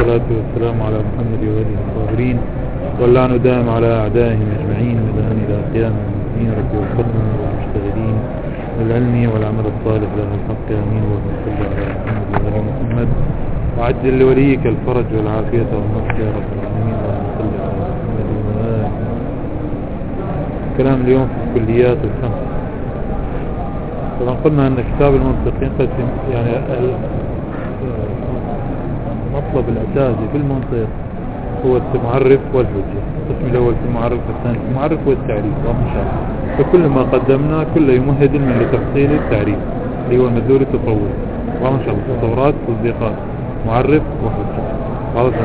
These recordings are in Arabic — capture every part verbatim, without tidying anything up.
والصلاة والسلام على محمد وآله الطاهرين واللعن دائم على أعدائهم أجمعين والآن إلى قيام المسلمين رب وفقنا والمشتغلين بالعلم والعمل الصالح له الحق آمين. وصلى على محمد وآل محمد وعجل لوليك الفرج والعافية والنصر يا رب العالمين. وصلى على محمد وآل. كلام اليوم في الكليات الخمس. طبعا قلنا أن كتاب المنطق ينقسم، يعني المطلب الأساسي في المنطق هو المعرف والحجة. القسم الأول في المعرف والثاني في المعرف والتعريف إن شاء الله. فكل ما قدمنا كله يمهد من لتفصيل التعريف اللي هو المدلول التطوري وإن شاء الله تطورات تصديقات معرف وحجة.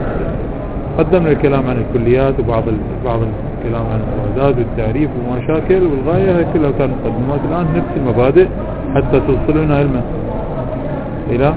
قدمنا الكلام عن الكليات وبعض بعض الكلام عن الموازات والتعريف ومشاكل، والغاية كلها كانت مقدمات. الآن نفس المبادئ حتى توصلنا علما إلى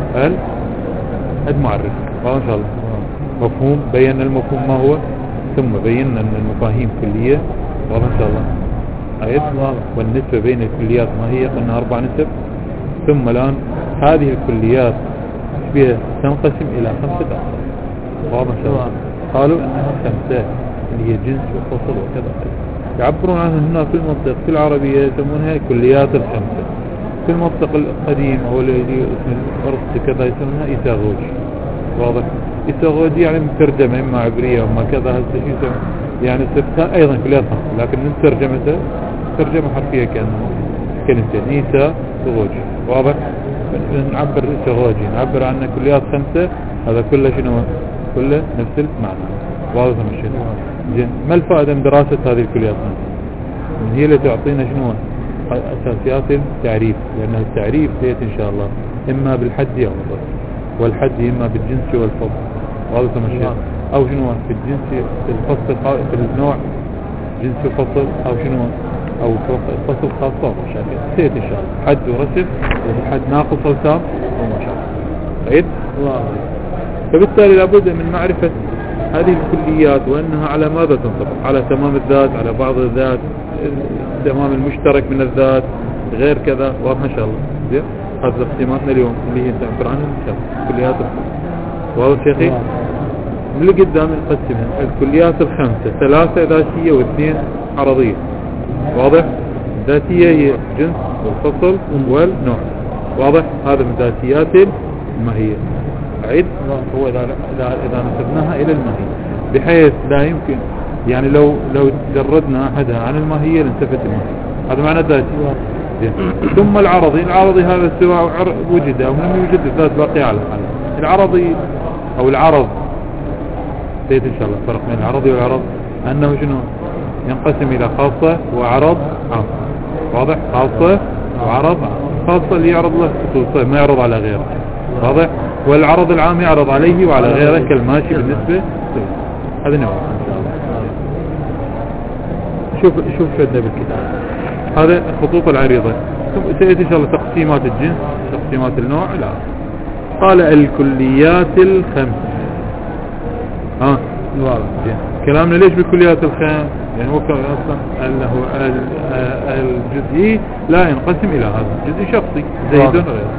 المعرف وإن شاء الله. مفهوم، بينا المفهوم ما هو، ثم بينا أن المفاهيم كلية وإن شاء الله آيات، والنسبة بين الكليات ما هي، قلنا أربع نسب. ثم الآن هذه الكليات بها تنقسم إلى خمسة أقسام واضح إن شاء الله. قالوا أنها خمسة اللي هي جنس وفصل وكذا، يعبرون عنها هنا في المنطق في العربية يسمونها كليات الخمسة. في المنطق القديم أو اللي اسم الأرض كذا يسمونها إيثاغوجي. واضح، إيثاغوجي يعني مترجمة إما عبرية وما كذا هذا الشيء يعني سبتها أيضا كليات خمسة، لكن من ترجمته ترجمة حرفية كأنه كلمتين إيثاغوجي. واضح، نعبر إيثاغوجي نعبر عنه كليات خمسة، هذا كله شنو كله نفس المعنى. واضح مشيت زين. ما الفائدة من دراسة هذه الكليات خمسة؟ هي اللي تعطينا شنو أساسيات التعريف، لأن التعريف سيأتي إن شاء الله إما بالحد أو الفصل، والحد إما بالجنس والفصل. واضح مشيت، أو شنو في الجنس في الفصل في النوع جنس وفصل، أو شنو أو فصل خاصة ومشاكل سيأتي إن شاء الله. حد ورسم، والحد ناقص أو تام ومشاكل. طيب، فبالتالي لابد من معرفة هذه الكليات وأنها على ماذا تنطبق، على تمام الذات، على بعض الذات، تمام المشترك من الذات، غير كذا. واضح إن شاء الله. زين، هذه اقساماتنا اليوم اللي هي تعبر عنها إن شاء الله كليات الخمسة. واضح شيخي؟ من اللي قدام نقسمها الكليات الخمسة، ثلاثة ذاتية واثنين عرضية. واضح، ذاتية هي جنس والفصل والنوع. واضح، هذا من ذاتيات الماهية. عيد هو إذا إذا نسبناها إلى الماهية، بحيث لا يمكن يعني لو لو جردنا أحدها عن الماهية لانتفت الماهية. هذا معنى ذاتي. ثم العرضي، العرضي هذا سواء وجد أو لم يوجد الذات باقية على حاله. العرضي أو العرض سيد إن شاء الله. فرق بين العرضي والعرض أنه شنو ينقسم إلى خاصة وعرض عام. واضح، خاصة وعرض عام. خاصة اللي يعرض له خصوصية ما يعرض على غيره. واضح، والعرض العام يعرض عليه وعلى غيره كالماشي بالنسبة. هذا نوع إن شاء الله. شوف شوف شدنا بالكتاب هذا الخطوط العريضة. سيأتي إن شاء الله تقسيمات الجنس، تقسيمات النوع. لا، قال الكليات الخمس. ها كلامنا ليش بالكليات الخمس؟ يعني هو أصلا أنه الجزئي لا ينقسم إلى هذا جزء شخصي زيد غيره.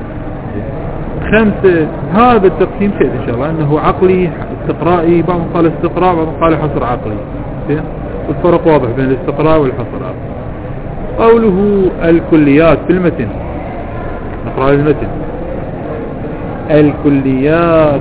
خمسة، هذا التقسيم سيد إن شاء الله أنه عقلي استقرائي، بعضهم قال استقراء، بعضهم قال حصر عقلي. الفرق واضح بين الاستقراء والحصر العقلي. قوله الكليات في المتن، نقرأ المتن. الكليات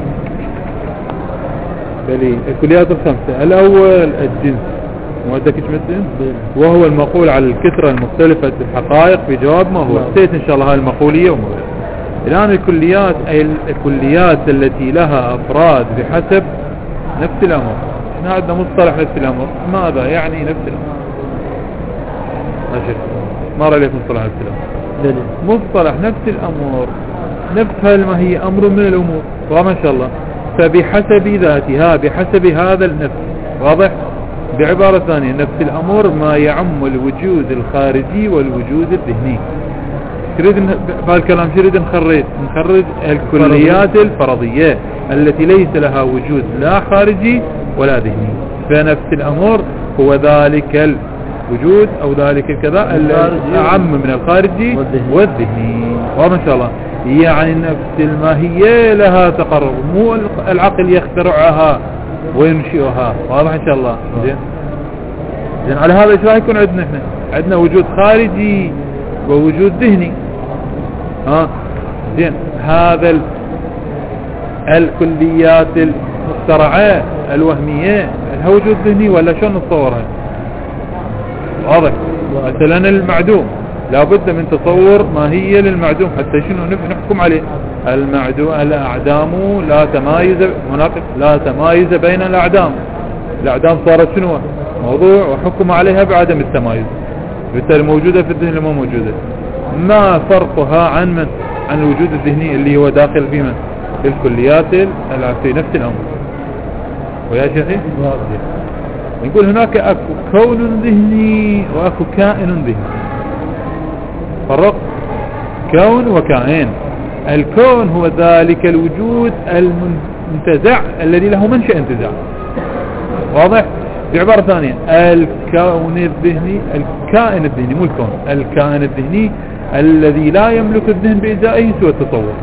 بلي الكليات الخمسة. الأول الجنس، مودك مثل وهو المقول على الكثرة المختلفة الحقائق في جواب ما هو. سيت إن شاء الله هاي المقولية ومغير. الآن الكليات أي الكليات التي لها أفراد بحسب نفس الأمر. احنا عندنا مصطلح نفس الأمر، ماذا يعني نفس الأمر؟ ماشي، ما رأي لك مصطلح نفس الأمر؟ مصطلح نفس الأمر نفسها ما هي أمر من الأمور. واضح إن شاء الله. فبحسب ذاتها، بحسب هذا النفس. واضح، بعبارة ثانية نفس الأمر ما يعم الوجود الخارجي والوجود الذهني. تريد بالكلام شريد نخرج نخرج الكليات الفرضية التي ليس لها وجود لا خارجي ولا ذهني. فنفس الأمر هو ذلك الوجود أو ذلك الكذا الأعم من الخارجي والذهني. واضح إن شاء الله. يعني نفس الماهية لها تقرر، مو العقل يخترعها وينشئها. واضح ان شاء الله؟ زين زين على هذا ايش راح يكون عندنا احنا؟ عندنا وجود خارجي ووجود ذهني. ها زين هذا ال... الكليات المخترعة الوهمية لها وجود ذهني ولا شلون نتصورها؟ واضح. مثلا المعدوم لابد من تصور ماهية للمعدوم حتى شنو نحكم عليه. المعدوم الأعدام لا تمايز مناقض لا تمايز بين الأعدام. الأعدام صارت شنو موضوع وحكم عليها بعدم التمايز، بالتالي موجودة في الذهن مو موجودة. ما فرقها عن من عن الوجود الذهني اللي هو داخل في من في الكليات في نفس الأمر. ويا شيخي نقول هناك أكو كون ذهني وأكو كائن ذهني. فرق كون وكائن. الكون هو ذلك الوجود المنتزع الذي له منشأ انتزاع. واضح؟ بعبارة ثانية الكون الذهني الكائن الذهني مو الكون، الكائن الذهني الذي لا يملك الذهن بإزائه سوى التصور.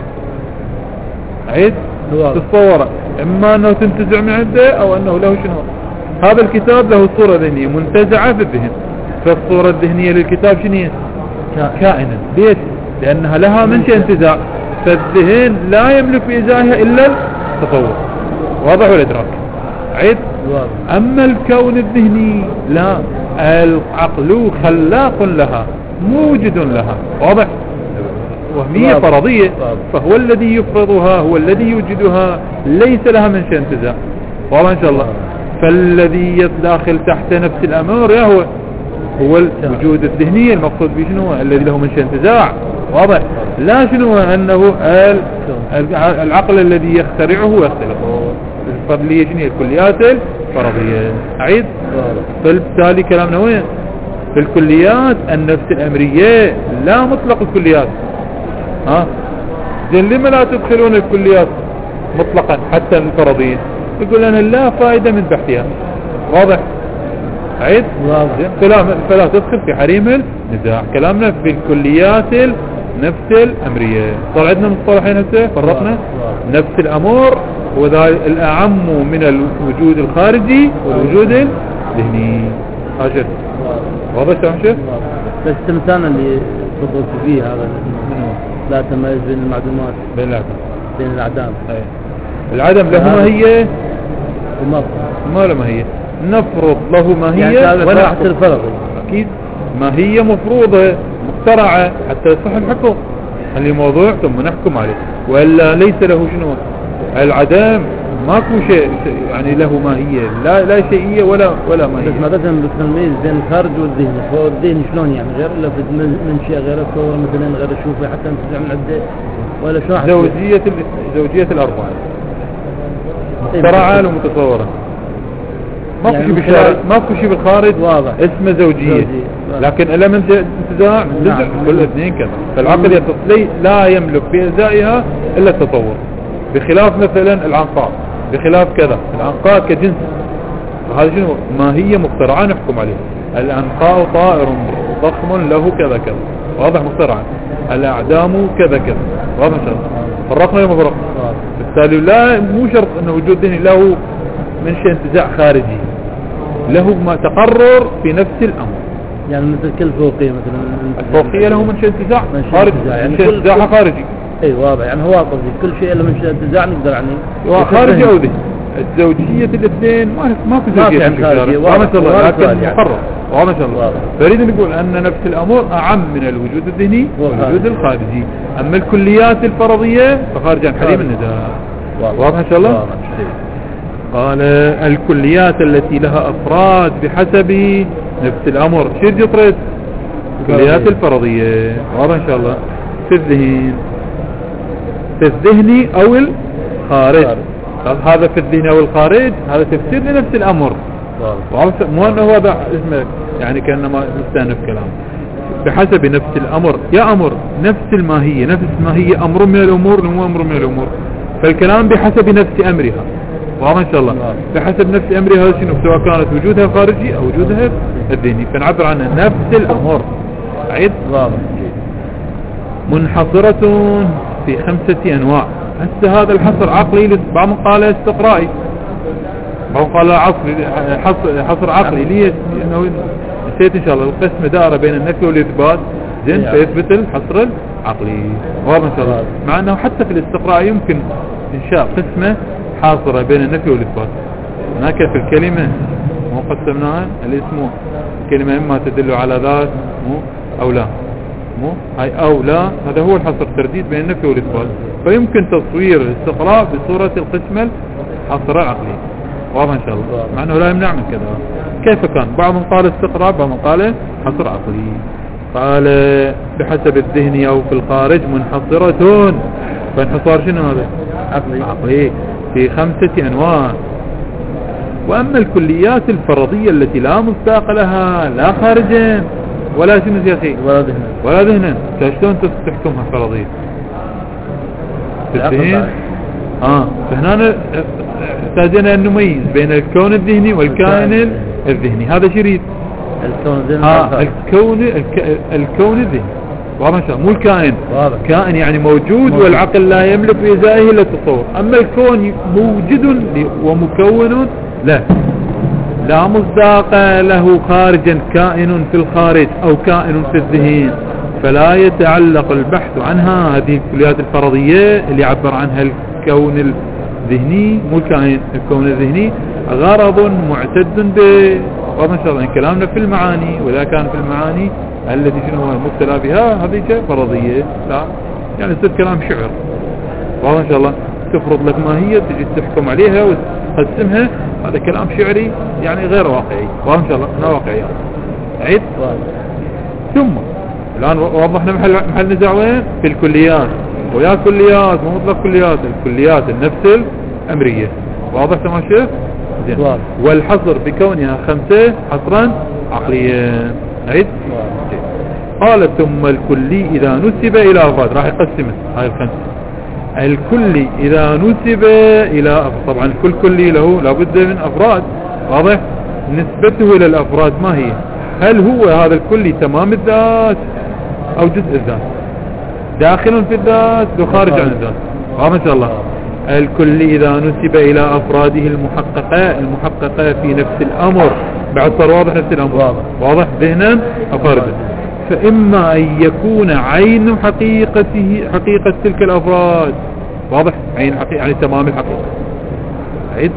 عيد تتصوره إما أنه تنتزع من عنده أو أنه له شنو. هذا الكتاب له صورة ذهنية منتزعة في الذهن، فالصورة الذهنية للكتاب شنو هي؟ كائنا. ليش؟ لأنها لها منشأ انتزاع، فالذهن لا يملك بإزائها إلا التصور. واضح ولا إدراك؟ عيد. أما الكون الذهني لا، العقل خلاق لها موجد لها. واضح؟ وهمية فرضية، فهو الذي يفرضها هو الذي يوجدها، ليس لها منشأ انتزاع. واضح إن شاء الله؟ فالذي يداخل تحت نفس الأمر يا هو هو الوجود الذهني المقصود به شنو الذي له منشأ انتزاع. واضح؟ لا شنو أنه العقل الذي يخترعه ويختلقه. الفضلية شنو الكليات الفرضية. أعيد. فبالتالي كلامنا وين؟ في الكليات النفس الأمرية لا مطلق الكليات. ها زين لما لا تدخلون الكليات مطلقا حتى الفرضية؟ يقول أنا لا فائدة من بحثها. واضح؟ عيد. كلام فلا تدخل في حريم النزاع. كلامنا في الكليات نفس الأمرية. صار عندنا مصطلحين هسه فرقنا. نفس الأمر هو الأعم من الوجود الخارجي والوجود الذهني. هاجر واضح شو؟ بس التمثال اللي تفضلت فيه هذا لا تميز بين المعدومات بين الأعدام بين الأعدام. أي. العدم له ماهية وما ما له ماهية. نفرض له ماهية يعني ولا الفرض. أكيد ماهية مفروضة مخترعة حتى يصح الحكم. اللي موضوع ثم نحكم عليه، وإلا ليس له شنو العدم ماكو شيء يعني له ماهية، لا لا شيئية ولا ولا ماهية. بس مثلا بالتمييز بين الخارج والذهن، فهو الذهن شلون يعني غير الا في منشأ غير الصور مثلا غير الشوفة حتى نتزع من عده ولا شو. زوجية زوجية الأربعة مخترعة ومتصورة. ماكو يعني شيء بالخارج ماكو شيء بالخارج واضح اسمه زوجية, زوجية. لكن إلمنت انتزاع نعم. كل اثنين كذا. فالعقل يتصلي لا يملك بإزائها إلا التصور، بخلاف مثلا العنقاء بخلاف كذا. العنقاء كجنس هذا شنو ماهية مخترعة نحكم عليه. العنقاء طائر ضخم له كذا كذا واضح مخترعا. الأعدام كذا كذا واضح شرط. فرقنا يوم فرق. بالتالي لا مو شرط أنه وجود ذهني له من شيء انتزاع خارجي، له ما تقرر في نفس الأمر. يعني مثل كل فوقية مثلا الفوقية له من شيء انتزاع خارجي يعني شيء انتزاع خارجي. اي واضح يعني هو قصدي كل شيء له من شيء انتزاع نقدر يعني خارجي أو ذهني. الزوجية الاثنين ما ما في زوجية خارجية ما شاء الله لكن محرر واضح شاء الله. فريد نقول أن نفس الأمر أعم من الوجود الذهني والوجود الخارجي. أما الكليات الفرضية فخارج عن حريم النزاع. واضح إن شاء الله. قال الكليات التي لها أفراد بحسب نفس الأمر شو جطرت الكليات الفرضية. واضح إن شاء الله. في الذهن في الذهني أو الخارج. هذا في الذهن أو الخارج هذا تفسير لنفس الأمر. مو أنه هو اسمه يعني كأنما مستأنف كلام. بحسب نفس الأمر يا أمر نفس الماهية نفس الماهية أمر من الأمور مو أمر من الأمور. فالكلام بحسب نفس أمرها. واضح إن شاء الله. بحسب نفس أمرها شنو سواء كانت وجودها خارجي أو وجودها الذهني فنعبر عنها نفس الأمر. عيد منحصرة في خمسة أنواع. هسه هذا الحصر عقلي، بعضهم قال استقرائي، بعضهم قال عصري، حصر, حصر عقلي. ليش؟ لأنه نسيت إن شاء الله القسم دائرة بين النفي والإثبات، زين، فيثبت الحصر العقلي. واضح إن شاء الله. مع أنه حتى في الاستقراء يمكن إنشاء قسمة حاصرة بين النفي والإثبات. هناك في الكلمة مو قسمناها الاسم، الكلمة إما تدل على ذات مو أو لا، مو هاي أو لا، هذا هو الحصر، ترديد بين النفي والإثبات. فيمكن تصوير الاستقراء بصورة القسمة الحصر العقلي. واضح إن شاء الله. مع أنه لا يمنع من كذا. كيف كان؟ بعضهم قال استقراء، بعضهم قال حصر عقلي. قال بحسب الذهن أو في الخارج منحصرة. فانحصار شنو هذا؟ عقلي. عقلي في خمسة أنواع. وأما الكليات الفرضية التي لا مصداق لها لا خارجا ولا شنو يا أخي ولا ذهنا ولا ذهنا، شلون تحكمها فرضية؟ الذهن اه فهنا احتاجنا أن نميز بين الكون الذهني والكائن الذهني. هذا شريط الكون الذهني. اه الكون الك... الكون الذهني. واضح شلون؟ مو الكائن. واضح. كائن يعني موجود, موجود والعقل لا يملك بإزائه إلا التصور. أما الكون موجود ومكون له، لا مصداق له خارجا، كائن في الخارج أو كائن في الذهن، فلا يتعلق البحث عنها. هذه الكليات الفرضية اللي عبر عنها الكون الذهني، مو الكائن، الكون الذهني غرض معتد به. واضح ان شاء الله. كلامنا في المعاني، وإذا كان في المعاني التي شنو هو المبتلى بها هذه فرضية، لا يعني يصير كلام شعر. واضح ان شاء الله. تفرض لك ما هي، تجي تحكم عليها وتقسمها، هذا كلام شعري يعني غير واقعي. واضح ان شاء الله. احنا واقعيين. عيد. ثم الآن وضحنا محل محل نزاع وين؟ في الكليات. ويا كليات مو مطلق كليات، الكليات النفس الأمرية. واضح تمام شيخ؟ زين. والحصر بكونها خمسة حصرا عقليا. عيد. قال ثم الكلي إذا نسب إلى أفراد، راح يقسمه هاي الخمسة. الكلي إذا نسب إلى أفراد، طبعا الكل كلي له لابد من أفراد. واضح؟ نسبته إلى الأفراد ما هي؟ هل هو هذا الكلي تمام الذات أو جزء الذات؟ داخل في الذات وخارج عن الذات. واضح إن شاء الله. الكلي إذا نسب إلى أفراده المحققة المحققة في نفس الأمر، بعد صار واضح نفس الأمر. واضح, واضح ذهنا أفرده. فإما أن يكون عين حقيقته حقيقة تلك الأفراد. واضح؟ عين حقيقة يعني تمام الحقيقة. عيد.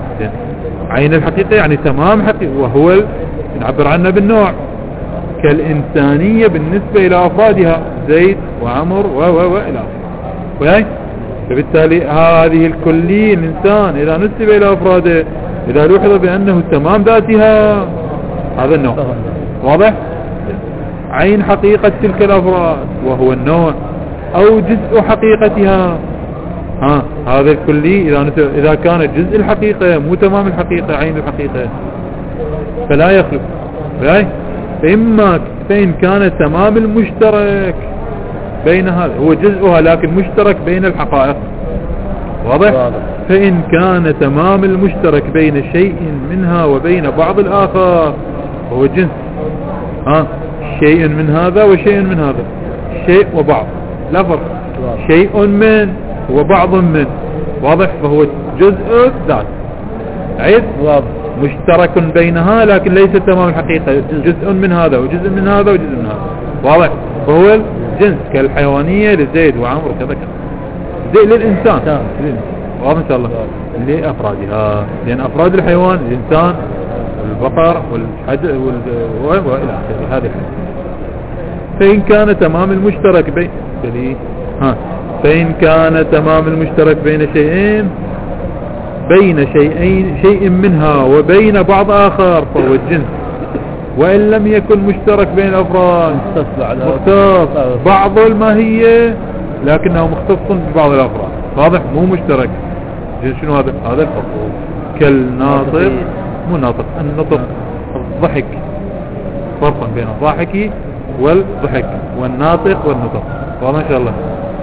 عين الحقيقة يعني تمام حقيقة، وهو نعبر عنه بالنوع، كالإنسانية بالنسبة إلى أفرادها، زيد وعمر و و و إلى آخره. فبالتالي هذه الكلية الإنسان إذا نسب إلى أفراده، إذا لوحظ بأنه تمام ذاتها، هذا النوع. واضح؟ عين حقيقة تلك الأفراد وهو النوع، أو جزء حقيقتها. ها هذا الكلي إذا نسب إذا كانت جزء الحقيقة مو تمام الحقيقة، عين الحقيقة، فلا يخلف. فإما فإن كان تمام المشترك بين هذا، هو جزءها لكن مشترك بين الحقائق. واضح؟ واضح. فإن كان تمام المشترك بين شيء منها وبين بعض الآخر، هو جنس. ها شيء من هذا وشيء من هذا، شيء وبعض لا فرق. شيء من وبعض من. واضح؟ فهو جزء ذات. عيد. واضح. مشترك بينها لكن ليس تمام الحقيقة، جزء من هذا وجزء من هذا وجزء من هذا. واضح؟ فهو الجنس كالحيوانية لزيد وعمر كذا كذا، زي للإنسان. واضح إن شاء الله. لأفرادها، لأن أفراد الحيوان الإنسان والبقر والحد وإلى آخره. هذه فإن كان تمام المشترك بين ها فإن كان تمام المشترك بين شيئين بين شيئين شيء منها وبين بعض آخر فهو الجنس. وإن لم يكن مشترك بين الأفراد، مختص بعض الماهية لكنه مختص ببعض الأفراد. واضح؟ مو مشترك. شنو هذا؟ هذا الفرق. كالناطق، مو ناطق، النطق، الضحك. فرق بين الضاحك والضحك والناطق والنطق. واضح إن شاء الله.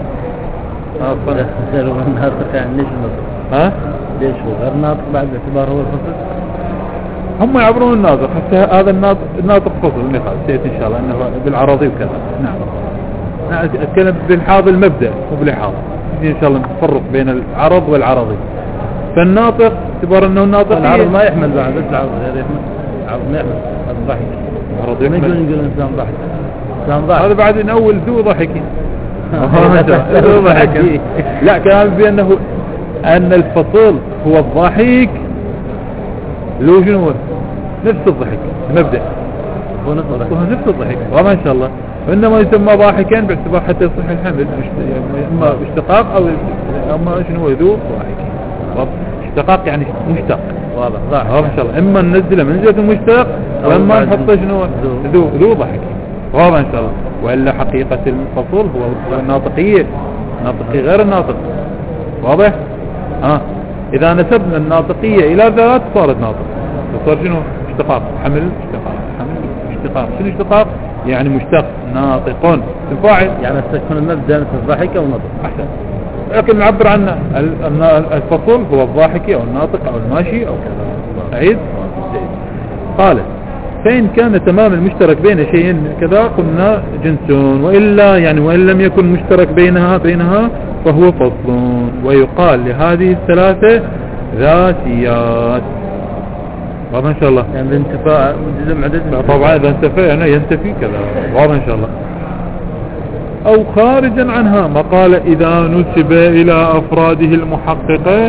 الناطق يعني ليش النطق؟ ها؟ ليش هو غير ناطق بعد باعتبار هو الفصل؟ هم يعبرون الناطق، حتى هذا الناطق الناطق فصل النقاط. سيأتي إن شاء الله أنه بالعرضي وكذا. نعم. أتكلم بالحاض المبدأ وبالحاض إن شاء الله نفرق بين العرض والعرضي. فالناطق اعتبر أنه الناطقية العرض ما يحمل بعد، بس العرض غير يحمل، العرض ما يحمل الضحك. العرض ما يقول نقول إنسان ضحك، إنسان ضحك هذا بعد من أول ذو ضحكي ذو ضحك. لا كلام بأنه أن الفصل هو الضحك لو شنو نفس الضحك المبدأ هو نفس الضحك، هو نفس الضحك وما إن شاء الله، إنما يسمى ضاحكا باعتبار حتى يصح الحمل إما اشتقاق أو أما شنو ذو ضحك. اشتقاق يعني مشتق واضح ضحك ما شاء الله، إما ننزله منزلة المشتق وإما نحطه شنو ذو ذو ضحك واضح إن شاء الله. وإلا حقيقة الفصل هو الناطقية، الناطقي غير الناطق واضح. ها إذا نسبنا الناطقية إلى ذات صارت ناطق، صار شنو اشتقاق حمل اشتقاق حمل اشتقاق. شنو اشتقاق يعني مشتق ناطق الفاعل، يعني تكون المبدأ مثل الضحك أو النطق أحسن. لكن نعبر عنه الفصل هو الضاحكي أو الناطق أو الماشي أو كذا. أعيد قال فإن كان تمام المشترك بين شيئين كذا قلنا جنس، وإلا يعني وإن لم يكن مشترك بينها بينها فهو فصل. ويقال لهذه الثلاثة ذاتيات. واضح إن شاء الله. يعني الانتفاء جزم عدد طبعا إذا انتفى يعني ينتفي كذا. واضح إن شاء الله. أو خارجا عنها ما قال إذا نسب إلى أفراده المحققة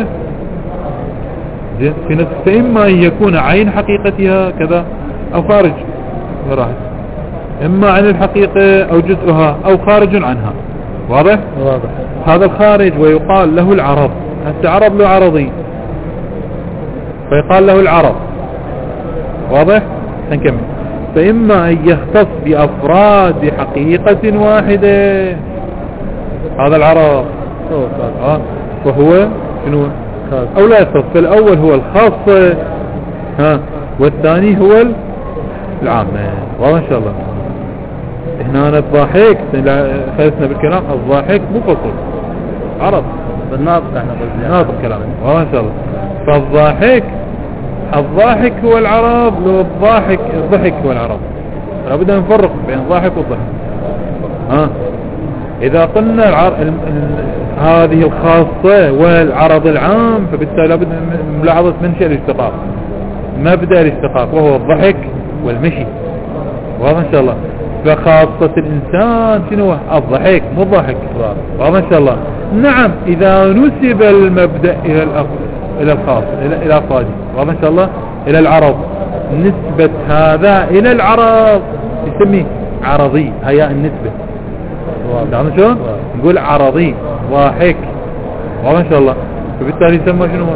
في نفس، فإما أن يكون عين حقيقتها كذا أو خارج راح، إما عن الحقيقة أو جزءها أو خارج عنها. واضح؟ واضح. هذا الخارج ويقال له العرض. حتى عرض له عرضي فيقال له العرض. واضح؟ نكمل. فإما أن يختص بأفراد حقيقة واحدة هذا العرض آه. فهو شنو أو لا يختص. فالأول هو الخاصة ها، والثاني هو العامة. واضح إن شاء الله. هنا الضاحك خلصنا بالكلام، الضاحك مو فصل عرض بالناطق احنا قلنا ناطق كلام. واضح إن شاء الله. فالضاحك الضاحك هو العرض، لو الضاحك الضحك هو العرض. لابد أن نفرق بين الضاحك والضحك. ها إذا قلنا العر... ال... ال... هذه الخاصة والعرض العام فبالتالي لابد من ملاحظة منشأ الاشتقاق، مبدأ الاشتقاق وهو الضحك والمشي. واضح إن شاء الله. فخاصة الإنسان شنو الضحك مو الضحك. واضح إن شاء الله. نعم إذا نسب المبدأ إلى الأخ... إلى الخاص إلى إلى أفراده. واضح إن شاء الله. إلى العرض، نسبة هذا إلى العرض يسميه عرضي، هي النسبة. واضح شلون؟ نقول عرضي ضاحك. واضح إن شاء الله. فبالتالي يسمى شنو؟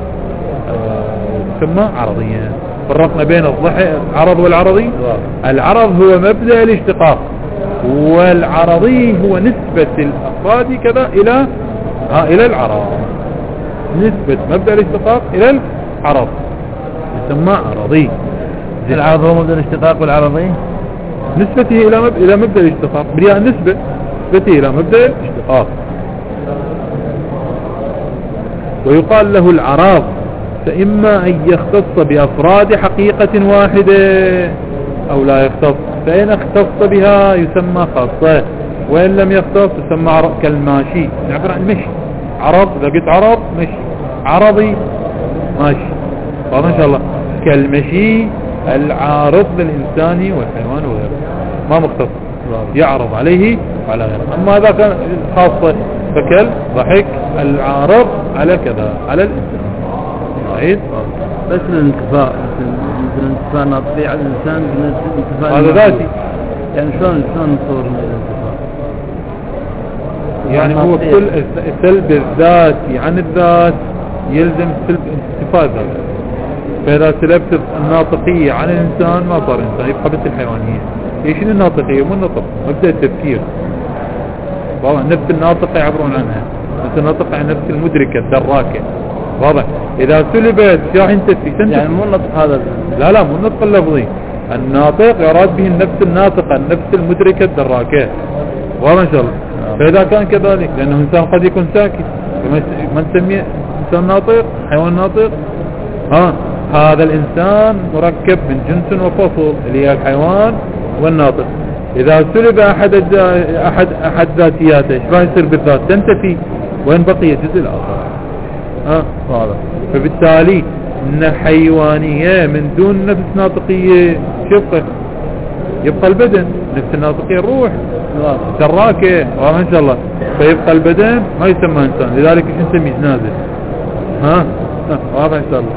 يسمى عرضيا. فرقنا بين الضحك العرض والعرضي. العرض هو مبدأ الاشتقاق، والعرضي هو نسبة الأفراد كذا إلى ها إلى العرض. نسبة مبدأ الاشتقاق إلى العرض يسمى عرضي. العرض هو مبدأ الاشتقاق والعرضي نسبته إلى مب... إلى مبدأ الاشتقاق برياء النسبة نسبته إلى مبدأ الاشتقاق. ويقال له العراض. فإما أن يختص بأفراد حقيقة واحدة أو لا يختص. فإن اختص بها يسمى خاصة، وإن لم يختص يسمى عرض كالماشي. نعبر عن المشي عرض. إذا قلت عرض مشي، عرضي ماشي. واضح إن شاء الله. كالمشي العارض للإنسان والحيوان وغيره ما مختص، يعرض عليه وعلى غيره. أما إذا كان خاصة فكل ضحك العارض على كذا على الإنسان. صحيح. بس الانتفاع مثل الانتفاع ناطقي على الإنسان هذا ذاتي. يعني شلون شلون نصور الانتفاع؟ يعني هو كل سلب الذاتي عن الذات يلزم سلب انتفاع الذات. فإذا سلبت الناطقية عن الإنسان ما صار إنسان، يبقى بس الحيوانية. ايش الناطقية؟ مو النطق، مبدأ التفكير. واضح. نفس الناطقة يعبرون عنها، نفس الناطقة عن نفس المدركة الدراكة. واضح. إذا سلبت راح ينتفي. يعني مو النطق هذا. لا لا مو النطق اللفظي. الناطق يراد به النفس الناطقة، النفس المدركة الدراكة. واضح إن شاء الله. فإذا كان كذلك لأنه إنسان قد يكون ساكت ما نسميه إنسان ناطق، حيوان ناطق. ها هذا الإنسان مركب من جنس وفصل اللي هي الحيوان والناطق. إذا سلب أحد أحد أحد ذاتياته إيش راح يصير بالذات؟ تنتفي، وين بقي الجزء الآخر؟ ها واضح. فبالتالي إن الحيوانية من دون نفس ناطقية يبقى يبقى البدن، نفس الناطقية الروح تراكة واضح إن شاء الله. فيبقى البدن ما يسمى إنسان، لذلك إيش نسميه؟ جنازة. ها واضح إن شاء الله.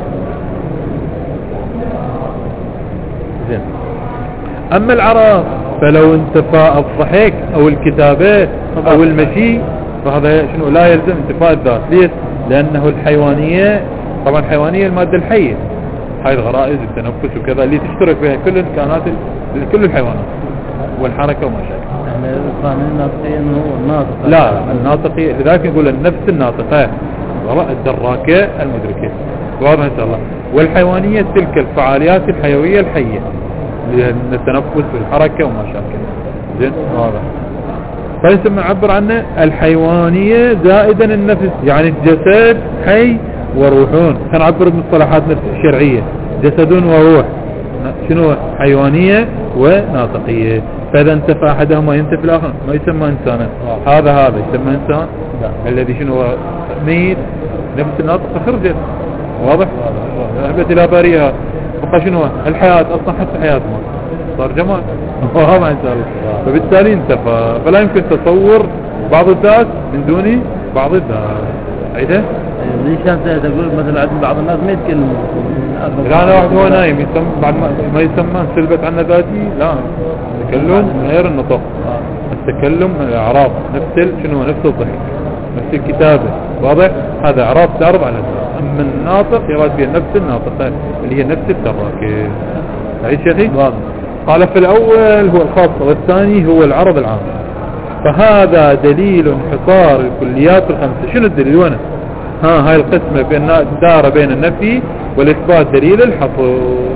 زين. أما العرب فلو انتفاء الضحك أو الكتابة أو المشي فهذا شنو لا يلزم انتفاء الذات. ليش؟ لأنه الحيوانية طبعا الحيوانية المادة الحية، هاي الغرائز التنفس وكذا اللي تشترك فيها كل الكائنات كل الحيوانات والحركة وما شابه. احنا القانون الناطقي انه هو الناطق. لا الناطقي لذلك نقول النفس الناطقة الدراكة المدركة واضح إن شاء الله. والحيوانية تلك الفعاليات الحيوية الحية لأن التنفس والحركة وما شابه. زين واضح. فيسمى نعبر عنه الحيوانية زائدا النفس، يعني الجسد حي وروحون. سنعبر بمصطلحاتنا الشرعية جسد وروح شنو؟ حيوانية وناطقية. فإذا انتفى أحدهما ينتفي الآخر ما يسمى إنسانا. هذا هذا يسمى إنسان الذي شنو ميت نفس الناطقة خرجت واضح. ذهبت إلى باريها بقى شنو الحياة أصلا حتى حياة ما صار جمال واضح إن شاء الله. فبالتالي انتفى. فلا يمكن تصور بعض الذات من دون بعض الذات. عيده ليش انت تقول مثلا عند بعض الناس ما يتكلموا؟ لا أنا واحد هو نايم يسمى بعد ما يسمى سلبت عنا ذاتي. لا التكلم غير النطق. التكلم الأعراض نفس شنو نفس الضحك نفس الكتابة واضح. هذا أعراض تعرض على الذات. أما الناطق يراد فيها نفس الناطقة اللي هي نفس التراكب. عيد شيخي واضح. قال في الأول هو الخاص والثاني هو العرض العام. فهذا دليل انحصار الكليات الخمسة. شنو الدليل وين؟ ها هاي القسمة بين دار بين النفي والإثبات دليل الحصر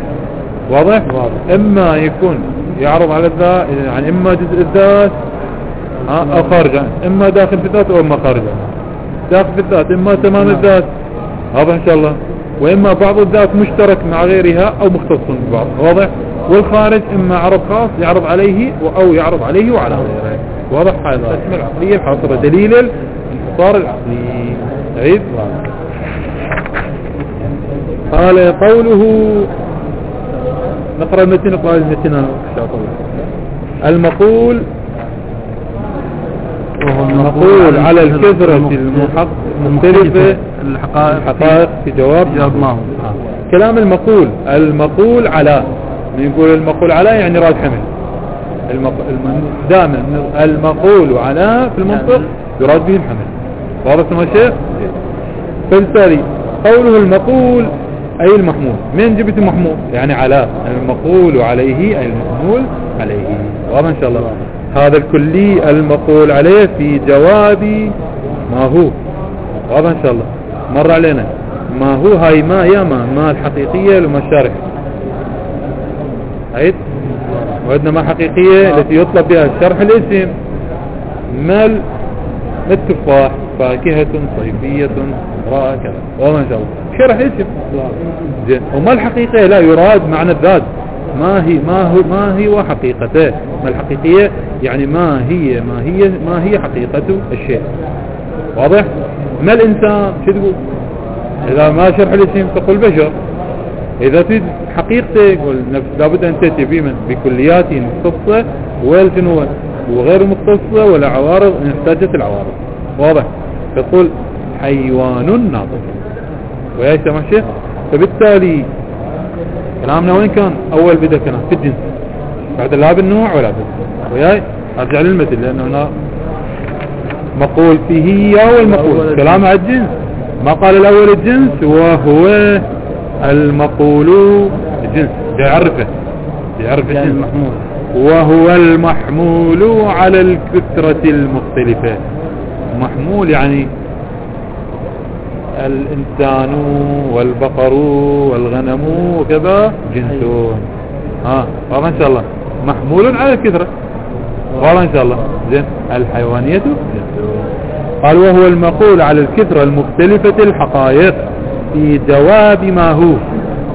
واضح. واضح. إما يكون يعرض على الذات يعني إما جزء الذات أو خارج عنه، إما داخل في الذات أو إما خارج عنه. داخل في الذات إما تمام الذات هذا إن شاء الله، وإما بعض الذات مشترك مع غيرها أو مختص ببعض واضح. والخارج إما عرض خاص يعرض عليه أو يعرض عليه وعلى غيره واضح. هاي القسمة العقلية الحاصرة دليل الانحصار العقلي. عيد. قال قوله نقرأ المتن نقرأ المتن إن شاء الله. المقول المقول على الكثرة المختلفة الحقائق في جواب ما هو. كلام المقول المقول على يقول المقول على يعني راد حمل. دائما المقول على في المنطق يراد به الحمل واضح ما شيء. فبالتالي قوله المقول أي المحمول. من جبت المحمول يعني على المقول عليه أي المحمول عليه واضح إن شاء الله. هذا الكلي المقول عليه في جواب ما هو واضح إن شاء الله. مر علينا ما هو هاي ما يا ما ما الحقيقية للمشارح عيد. وعندنا ما حقيقية التي يطلب بها شرح الاسم. مال التفاح فاكهة صيفية امرأة كذا واضح إن شاء الله. شرح اسم زين. وما الحقيقة لا يراد معنى الذات. ما هي ما هو ما هي وحقيقته. ما الحقيقية يعني ما هي ما هي ما هي حقيقة الشيء واضح. ما الإنسان شو تقول إذا ما شرح الاسم تقول بشر. إذا تريد حقيقته لابد أن تأتي بمن بكليات مختصة والجنوة وغير مختصة ولا عوارض إن احتاجت العوارض واضح. تقول حيوان ناطق وياي سمع شيء. فبالتالي كلامنا وين كان؟ أول بدأ كلام في الجنس بعد لا بالنوع ولا بالنوع وياي. أرجع للمثل لأنه هنا مقول فيه يا والمقول كلام على الجنس. ما قال الأول الجنس وهو المقول الجنس يعرفه يعرف الجنس المحمول وهو المحمول على الكثرة المختلفة. محمول يعني الإنسان والبقر والغنم وكذا جنسون ها والله إن شاء الله محمول على الكثرة والله إن شاء الله زين. الحيوانية جنسون. قال وهو المقول على الكثرة المختلفة الحقائق في جواب ما هو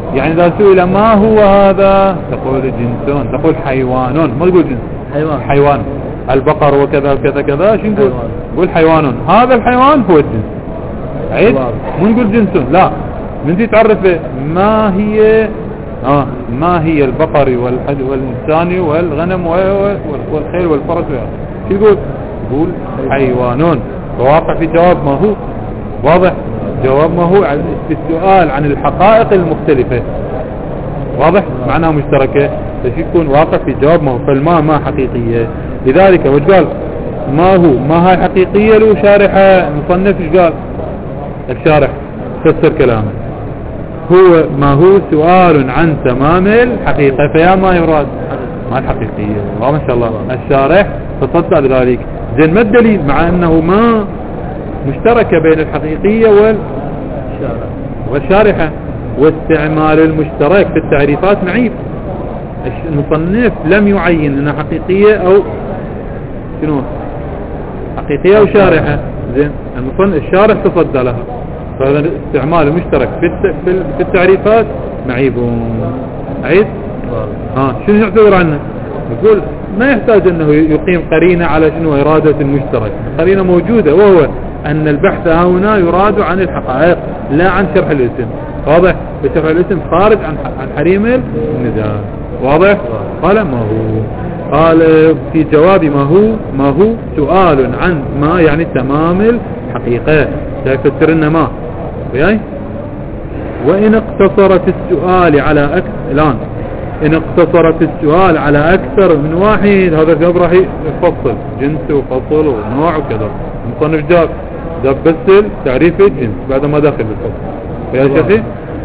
يعني إذا سئل ما هو هذا تقول جنس، تقول حيوان، ما تقول جنس. حيوان حيوان البقر وكذا وكذا كذا، شو نقول؟ نقول حيوان، هذا الحيوان هو الجنس. عيد مو نقول جنس، لا من دي تعرف ما هي آه ما هي البقر والحد والإنسان والغنم والخيل والفرس. شو يقول؟ يقول حيوانون. فواقع في جواب ما هو واضح، جواب ما هو في السؤال عن الحقائق المختلفة واضح معناه مشتركة، فشي يكون واقع في جواب ما هو. فالماء ما حقيقية، لذلك وش قال ما هو ما هاي حقيقية له شارحة مصنف. ايش قال الشارح؟ فسر كلامه، هو ما هو سؤال عن تمام الحقيقة، فيا ما يراد ما الحقيقية. ما شاء الله الشارح تصدى لذلك. زين ما الدليل مع انه ما مشتركة بين الحقيقية والشارحة، واستعمال المشترك في التعريفات معيب. المصنف لم يعين انها حقيقية او شنو، حقيقية او شارحة. زين المصنف الشارح تصدى لها، فهذا استعمال المشترك في في التعريفات معيب. عيد ها شنو يعتبر عنه؟ يقول ما يحتاج انه يقيم قرينة على شنو إرادة المشترك، قرينة موجودة، وهو ان البحث هنا يراد عن الحقائق لا عن شرح الاسم. واضح؟ فشرح الاسم خارج عن عن حريم النزاع. واضح؟ قال ما هو، قال في جواب ما هو ما هو سؤال عن ما يعني تمام الحقيقة، سيفسر لنا ما وياي. وإن اقتصر في السؤال على أكثر الآن إن اقتصر في السؤال على أكثر من واحد، هذا الجواب راح يفصل جنس وفصل ونوع وكذا. المصنف جاب جاب بس تعريف الجنس بعد ما داخل بالفصل ويا شيخي.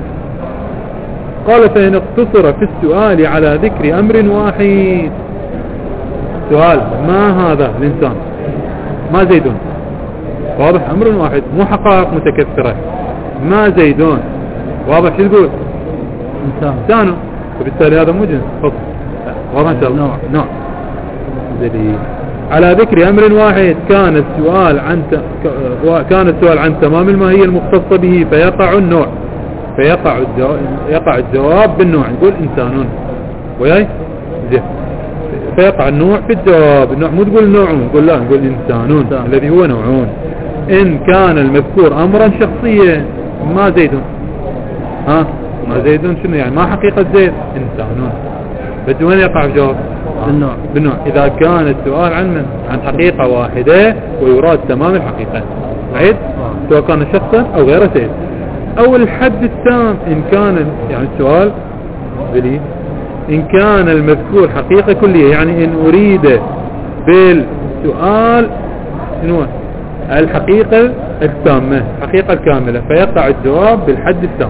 قال فإن اقتصر في السؤال على ذكر أمر واحد، سؤال ما هذا الإنسان، ما زيدون، واضح أمر واحد مو حقائق متكثرة. ما زيدون واضح، شو تقول إنسان إنسانه، وبالتالي هذا مو جنس فصل واضح إن شاء الله. نوع نوع دليل على ذكر أمر واحد. كان السؤال عن ت... كان السؤال عن تمام الماهية المختصة به، فيقع النوع فيقع الجواب يقع الجواب بالنوع. نقول إنسانون وياي زين، فيقع النوع في الجواب. النوع مو تقول نوعون، نقول لا نقول إنسانون الذي هو نوعون. إن كان المذكور أمرا شخصيا ما زيدون، ها ما زيدون شنو يعني ما حقيقة زيد، إنسانون. بس وين يقع الجواب؟ بالنوع. بالنوع إذا كان السؤال عن من؟ عن حقيقة واحدة ويراد تمام الحقيقة. عيد سواء كان شخصا أو غير زيد، أو الحد التام إن كان يعني السؤال بلي إن كان المذكور حقيقة كلية، يعني إن أريد بالسؤال شنو الحقيقة التامة الحقيقة الكاملة، فيقع الجواب بالحد التام.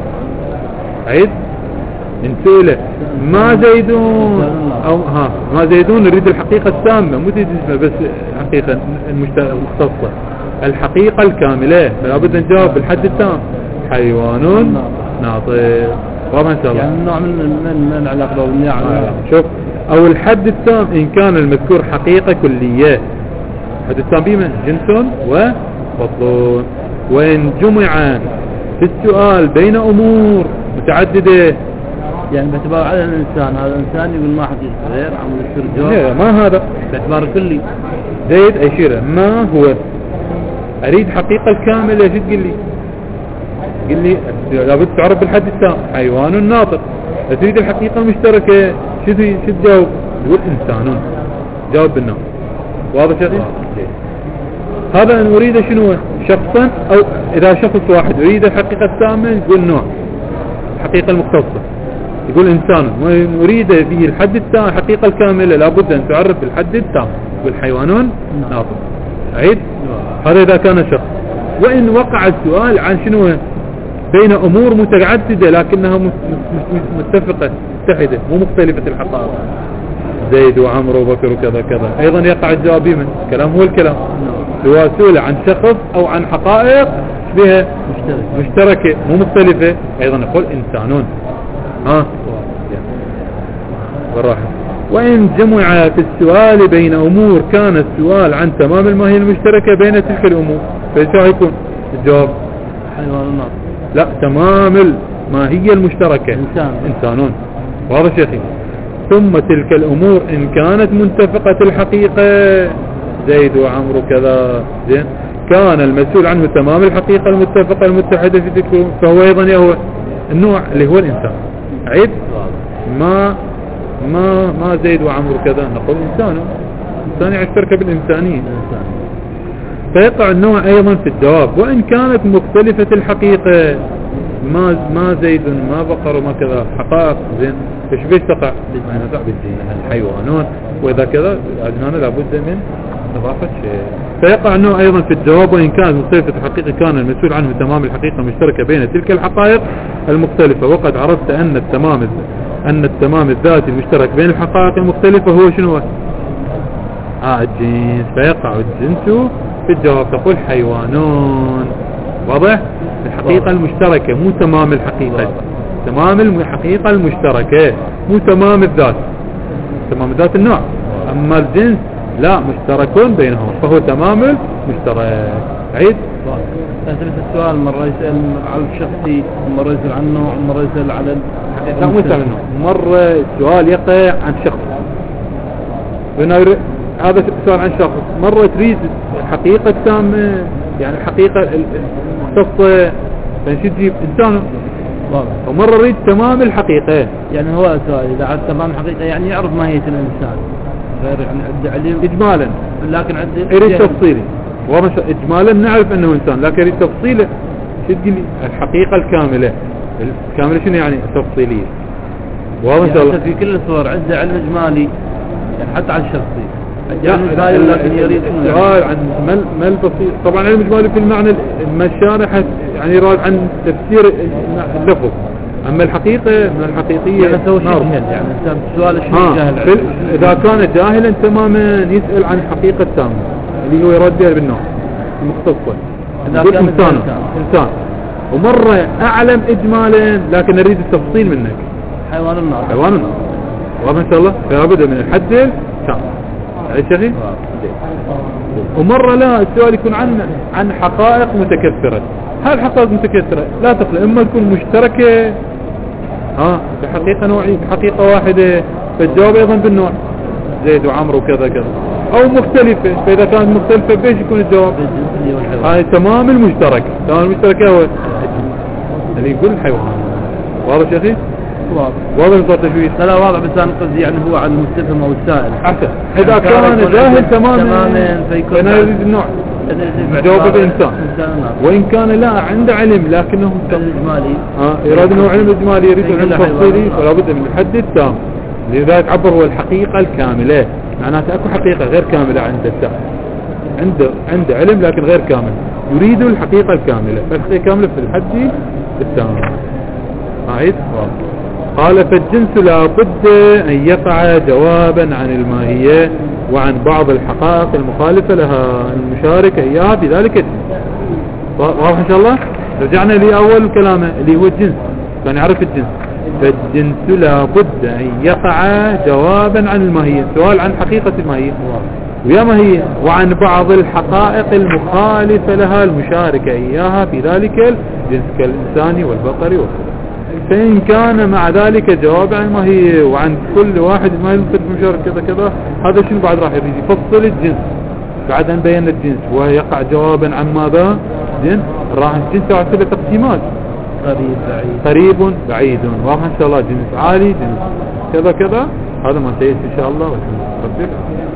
عيد إن سئل ما زيدون أو ها ما زيدون نريد الحقيقة التامة، مو تريد بس الحقيقة المختصة، الحقيقة الكاملة، فلا بد نجاوب بالحد التام. حيوان ناطق واضح ان شاء الله. يعني نوع من من من العلاقه والنعم. شوف او الحد التام ان كان المذكور حقيقة كلية، الحد التام بما جنس وفصل. وان جمع في السؤال بين امور متعددة، يعني باعتبار على الانسان، هذا الانسان يقول ما حقيقة غير عم يصير جواب ما هذا باعتبار كلي. زيد اي شيء ما هو اريد حقيقة الكاملة، شو تقول لي؟ قل لي لابد تعرف بالحد التام حيوان ناطق. تريد الحقيقة المشتركة شو شو تجاوب؟ تقول إنسانون، جاوب بالنوع. واضح يا هذا ان اريد شنو شخصا، او اذا شخص واحد اريد الحقيقة التامة يقول نوع الحقيقة المختصة، يقول انسان. وان اريد به الحد التام الحقيقة الكاملة لابد ان تعرف بالحد التام، يقول حيوان ناطق. عيد هذا اذا كان شخص. وان وقع السؤال عن شنو بين امور متعددة لكنها متفقة متحدة مو مختلفة الحقائق، زيد وعمر وبكر وكذا كذا، ايضا يقع الجواب من كلام هو الكلام، سواء سئل عن شخص او عن حقائق بها مشتركة مو مختلفة، ايضا نقول انسانون. ها بالراحة. وإن جمع في السؤال بين أمور كان السؤال عن تمام الماهية المشتركة بين تلك الأمور، فإيش يكون الجواب؟ حيوان ناطق. لا تمام ما هي المشتركة؟ إنسان. إنسانون. واضح شيخي؟ ثم تلك الأمور إن كانت منتفقة الحقيقة زيد وعمرو كذا زين كان المسؤول عنه تمام الحقيقة المتفقة المتحدة في تلك فهو أيضا هو النوع اللي هو الإنسان. عيب ما ما ما زيد وعمرو كذا نقول إنسان إنسان يشترك بالإنسانية فيقع النوع أيضا في الجواب وإن كانت مختلفة الحقيقة ما ما زيد ما بقر وما كذا حقائق زين ايش بيش تقع الحيوانات وإذا كذا هنا لابد من إضافة شيء فيقع النوع أيضا في الجواب وإن كانت مختلفة الحقيقة كان المسؤول عنه تمام الحقيقة المشتركة بين تلك الحقائق المختلفة وقد عرفت أن التمام أن التمام الذاتي المشترك بين الحقائق المختلفة هو شنو آه الجنس فيقع الجنس في الجواب تقول حيوانون. واضح؟ الحقيقة المشتركة مو تمام الحقيقة تمام الحقيقة المشتركة مو تمام الذات تمام الذات النوع أما الجنس لا مشتركون بينهم فهو تمام المشترك. عيد تثبت السؤال مرة يسأل على الشخصي مرة يسأل عنه مرة يسأل على لا مو يسأل عنه مرة السؤال يقع عن شخص هذا السؤال عن شخص مرة تريد حقيقة تامة يعني الحقيقة المختصة فنشد تجيب إنسان ومرة يريد تمام الحقيقة يعني هو سؤال إذا عاد تمام الحقيقة يعني يعرف ماهية الإنسان غير يعني عد علم إجمالا لكن عد يريد تفصيلي إجمالا نعرف أنه إنسان لكن يريد تفصيله شد لي الحقيقة الكاملة الكاملة شنو يعني تفصيلية واضح إن شاء الله في كل الصور عد علم إجمالي يعني حتى على الشخصي لكن يريد السؤال عن ما البسيط طبعا علم إجمالي في المعنى المشارح يعني يراد عن تفسير اللفظ أما الحقيقة من الحقيقية يعني سوى شيء جهل يعني السؤال الشيء جاهل إذا كان جاهلا تماما يسأل عن حقيقة تامة اللي هو يراد بها بالنوع المختصة يقول إنسان إنسان ومرة أعلم إجمالا لكن نريد التفصيل منك حيوان النار حيوان النار واضح إن شاء الله فلابد من الحد تام. أي شيء ومرة لا السؤال يكون عن عن حقائق متكثرة هاي الحقائق متكثرة لا تخلى إما تكون مشتركة ها بحقيقة نوعية بحقيقة واحدة فالجواب أيضا بالنوع زيد وعمر وكذا كذا أو مختلفة فإذا كانت مختلفة بيش يكون الجواب هاي تمام المشترك تمام المشترك هو اللي يقول الحيوان. واضح يا أخي؟ واضح واضح صار تشويش لا واضح بس أنا قصدي يعني هو عن المستفهم أو السائل أحسن إذا كان جاهل تماما فأنا يريد النوع جواب الإنسان وإن كان لا عنده علم لكنه إجمالي آه يراد أنه علم إجمالي يريد علم تفصيلي فلا بد من الحد التام لذلك عبر هو الحقيقة الكاملة معناته أكو حقيقة غير كاملة عند السائل عنده عنده علم لكن غير كامل يريد الحقيقة الكاملة فالحقيقة الكاملة في الحد التام. أعيد قال فالجنس لا بد أن يقع جوابا عن الماهية وعن بعض الحقائق المخالفة لها المشاركة إياها بذلك الجنس. واضح إن شاء الله رجعنا لأول كلامه اللي هو الجنس كان يعرف الجنس فالجنس لا بد أن يقع جوابا عن الماهية سؤال عن حقيقة الماهية ويا ماهية وعن بعض الحقائق المخالفة لها المشاركة إياها بذلك الجنس كالإنسان والبقري والخضر فإن كان مع ذلك جواب عن ما هي وعن كل واحد ما يمكن مشارك كذا كذا هذا شنو بعد راح يريد يفصل الجنس بعد أن بين الجنس ويقع جوابا عن ماذا جنس راح الجنس يعتبر تقسيمات قريب بعيد قريب بعيد واضح إن شاء الله جنس عالي جنس كذا كذا هذا ما سيأتي إن شاء الله والحمد لله.